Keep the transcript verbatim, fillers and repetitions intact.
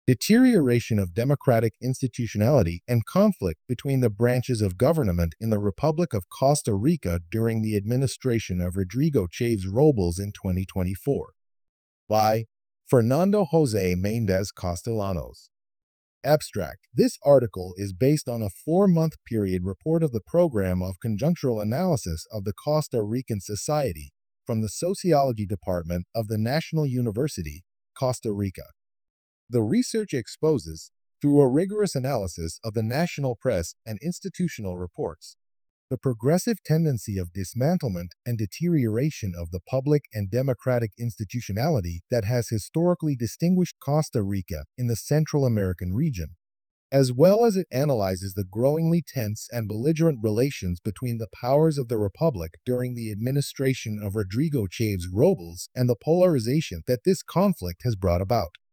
Deterioration of democratic institutionality and conflict between the branches of government in the Republic of Costa Rica during the administration of Rodrigo Chaves Robles in twenty twenty-four. By Fernando Jose Mendez Castellanos. Abstract. This article is based on a four-month period report of the Program of Conjunctural Analysis of the Costa Rican Society from the Sociology Department of the National University, Costa Rica. The research exposes, through a rigorous analysis of the national press and institutional reports, the progressive tendency of dismantlement and deterioration of the public and democratic institutionality that has historically distinguished Costa Rica in the Central American region, as well as it analyzes the growingly tense and belligerent relations between the powers of the Republic during the administration of Rodrigo Chaves Robles and the polarization that this conflict has brought about.